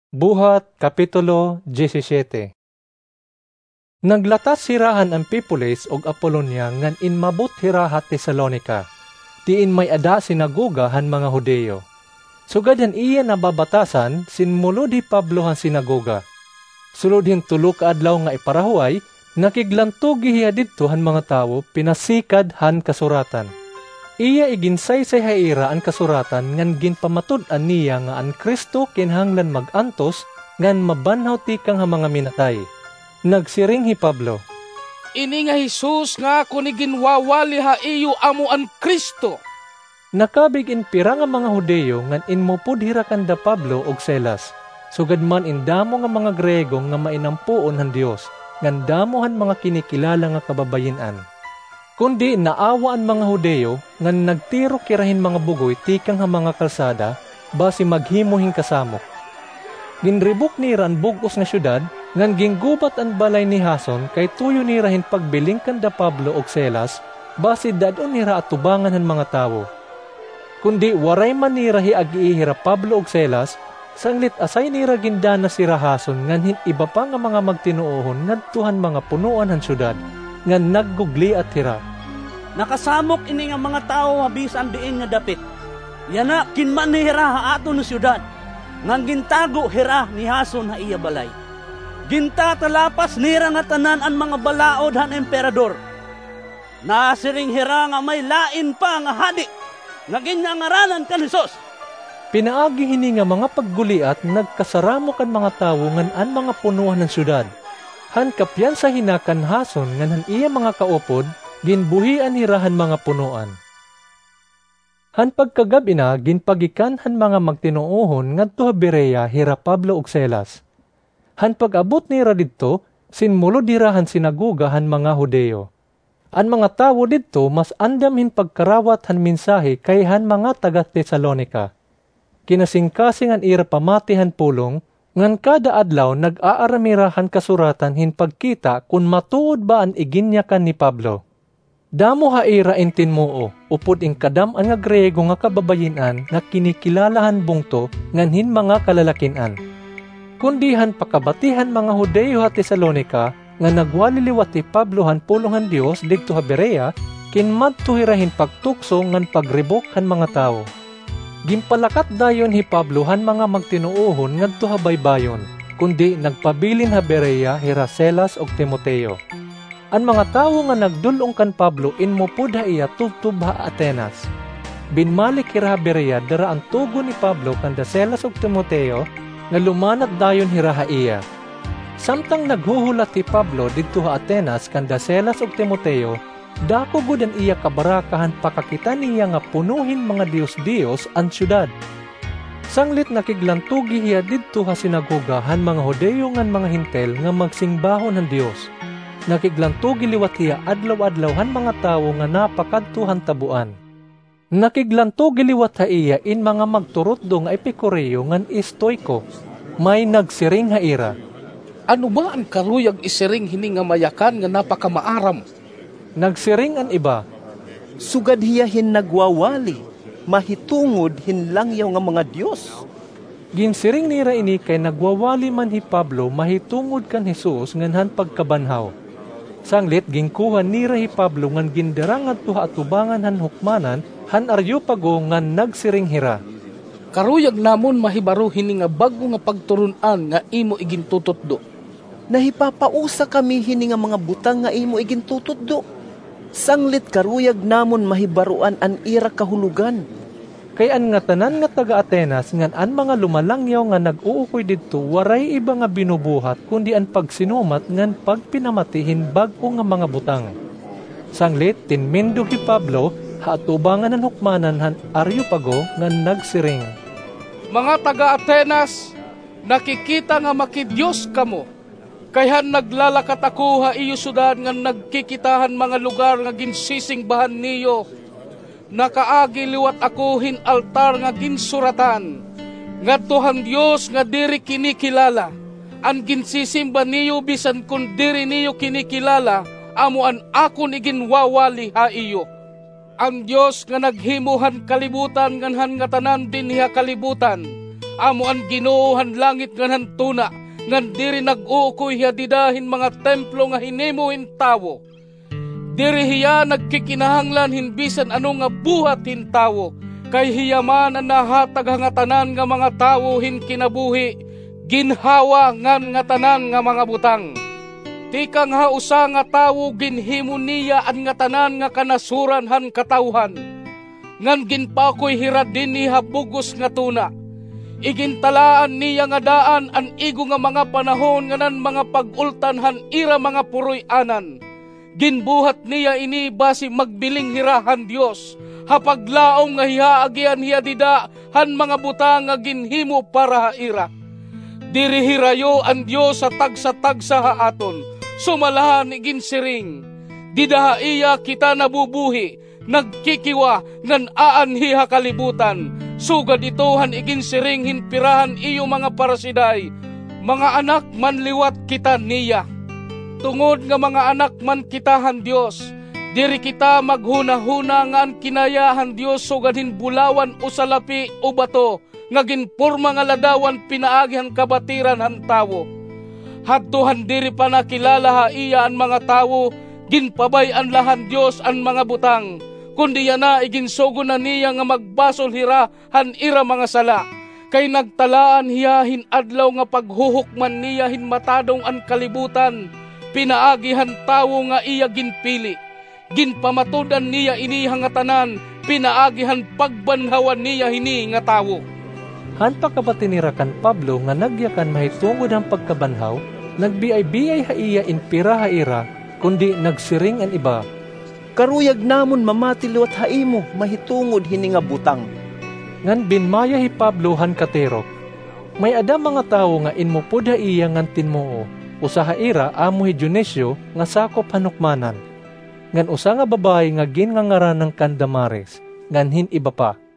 Buhat Kapitulo 17. Naglatas hirahan ang Pipules og Apolonia ngan inmabot hirahat Tesalonica. Tiin may ada sinagoga han mga Hudeyo. Sugadan iya nababatasan sinmulod hi Pablo han sinagoga. Sulod hin tulo ka adlaw nga iparahuay, nakiglantugi hiya didto han mga tawo pinasikad han kasuratan. Iya iginsaysay haira ang kasuratan ngan ginpamatud-an niya nga ang Kristo kinahanglan mag-antos ngan mabanhaw tikang ha mga minatay. Nagsiring hi Pablo, "Ini nga Jesus nga ako ni ginwawali ha iyo amo ang Kristo." Nakabig inpira nga mga Hudeyo ngan inmupod hirakan da Pablo og Silas. Sugad man indamo nga mga Grego nga mainampuon han Dios ngan damohan mga kinikilala nga kababayin-an. Kundi naawa ang mga Hudeyo ngan nagtiro kirahin mga bugoy tikang ha mga kalsada basi maghimuhing kasamok. Ginribok nira ang bugos nga syudad ngan ginggubat ang balay ni Jason kay tuyo nirahin pagbiling kanda Pablo og Silas basi dadon nira atubangan han mga tawo. Kundi waray man nira hiag-iihira Pablo og Silas, sanglit asay nira gindana si Jason ngan iba pa nga mga magtinuohon ngadtuhan mga punuan han syudad ngan naggugli at hira. Nakasamok ini nga mga tao habisan diin nga dapit. Yana kinman ni hira ha ato no syudad. Ngan gintago hira ni Jason ha iya balay. Ginta talapas nira nga tanan ang mga balaod han emperador. Nasiring hira nga may lain pa nga hadi. Naging ngaranan kan Jesus. Pinaagi hini nga mga pagguliat nagkasaramo kan mga tawo ngan an mga punuan ng syudad. Han kapyan sa hinakan Jason ngan han iya mga kaupod, ginbuhian hirahan mga punuan. Han pagkagabi na, ginpagikan han mga magtinuohon ngadto Berea hira Pablo og Silas. Han pag-abot nira didto, sinmulod hirahan sinagoga han mga Hudeyo. An mga tawo didto mas andam hin pagkarawat han mensahe kay han mga taga Tesalonica. Kinasingkasing an ira pamati han pulong, ngan kada adlaw nag-aaramirahan kasuratan hin pagkita kung matuod ba ang iginyakan ni Pablo. Damo haira intin moo, upod ing kadam ang nga Grego nga kababayinan nga kinikilalahan bungto ngan hin mga kalalakinan. Kundihan pakabatihan mga Hudeyo ha Tesalonica nga nagwaliliwat ti Pablo han pulong han Dios didto ha Berea, kinmadto hirahin pagtukso ngan pagribok han mga tawo. Gimpalakat dayon hi Pablo han mga magtinuohon ngadto ha baybayon, kundi nagpabilin ha Berea hira Silas og Timoteo. Ang mga tawo nga nagdulong kan Pablo inmupod ha iya tubtub ha Atenas. Binmalik hira ha Berea dara ang tugo ni Pablo kanda Silas og Timoteo nga lumanat dayon hira ha iya. Samtang naghuhulat ti Pablo didto ha Atenas kanda Silas og Timoteo, dako gud an iya kabarakahan pakakita niya nga punuhin mga Dios-Dios ang syudad. Sanglit nakiglantugi hiya didto ha sinagoga han mga Hudeyo ngan mga Hintel nga magsingbahon han Dios. Nakiglantugi liwat hiya adlaw-adlaw han mga tawo nga napakadto han tabuan. Nakiglantugi liwat ha iya in mga magturot do nga Epikureo ngan Stoiko. May nagsiring ha ira, "Ano ba ang karuyag isiring hini nga mayakan nga napakamaaram?" Nagsiring an iba, "Sugad hiya hin nagwawali, mahitungod hinlangyaw nga mga Dios." Ginsiring nira ini kay nagwawali man hi Pablo mahitungod kan Jesus ngan han pagkabanhaw. Sanglit gingkuhan nira hi Pablo ngan gindara ngadto ha atubangan han hukmanan han Areopago ngan nagsiring hira, "Karuyag namon mahibaro hini nga bago nga pagturunan nga imo igintututdo." "Nahipapausa kami hini nga mga butang nga imo igintutuddo. Sanglit karuyag namon mahibaruan an ira kahulugan." Kay an nga tanan nga taga Atenas ngan an mga lumalangyaw nga nag-uukoy didto waray iba nga binubuhat kundi an pagsinumat ngan pagpinamatihin bag-o nga mga butang. Sanglit tinmindo hi Pablo ha atubangan ng hukmanan han Areopago ngan nagsiring, "Mga taga Atenas, nakikita nga makidiyos kamo. Kayhan naglalakat ako ha iyo syudad nga nagkikitahan mga lugar nga ginsisingbahan niyo. Nakaagi liwat ako hin altar nga ginsuratan. Ngadtohan Dios nga diri kinikilala. Ang ginsisimba niyo bisan kun diri niyo kinikilala, amo an akon iginwawali ha iyo. Ang Dios nga naghimuhan kalibutan nganhan nga tanan dinhiya kalibutan, amo an Ginoohan langit ngan tuna, ngan diri nag-uukoy hiya didahin mga templo nga hinimuhin tawo. Diri hiya nagkikinahanglan hinbisan ano nga buhat hin tawo, kay hiya man ang nahatag nga tanan nga mga tawo hin kinabuhi, ginhawa ngan nga tanan nga mga butang. Tikang ha usa nga tawo ginhimo niya an nga tanan nga kanasuran han katawhan, ngan ginpakoy hirad din ni habugos nga tuna. Igintalaan niya nga daan an igo nga mga panahon nga nan mga pag-ultan han ira mga puroy anan. Ginbuhat niya ini basi magbiling hirahan Dios, hapaglaom nga hihaagyan hiya dida han mga butang nga ginhimo para haira. Diri hirayo ang Dios sa tagsa-tagsa ha aton, sumalahan iginsiring. Didaha iya kita nabubuhi, nagkikiwa ngan aanhiha kalibutan. Sugad itohan iginsiring hinpirahan iyo mga parasiday, mga anak manliwat kita niya. Tungod nga mga anak man kitahan Dios, diri kita maghuna-huna nga an kinayahan Dios sugadhin bulawan o salapi o bato, nga ginporma nga ladawan pinaagihan kabatiran han tawo. Hadtuhan diri pa nakilala ha iya ang mga tawo, ginpabay an lahan Dios ang mga butang, kundi yana iginsogo na niya nga magbasol hira han ira mga sala. Kay nagtalaan hiya hinadlaw nga paghuhukman niya hinmatadong an kalibutan, pinaagihan tawo nga iya ginpili. Ginpamatudan niya ini hangatanan, pinaagihan pagbanhawan niya hini nga tawo. Han pagkabatinira kan Pablo nga nagyakan mahitungod ang pagkabanhaw, nagbiay-biay ha iya inpira ha ira, kundi nagsiring an iba. Karuyag namon mamatiliwat haimo mahitungod hini nga butang. Ngan binmaya hi Pablo han katero. May ada mga tawo nga inmupod ha iya ngan tinmoo, usa ha ira amo hi Dionisio nga sakop hanukmanan. Ngan usa nga babae nga gin nga ngaran ng Kandamares, ngan hin iba pa.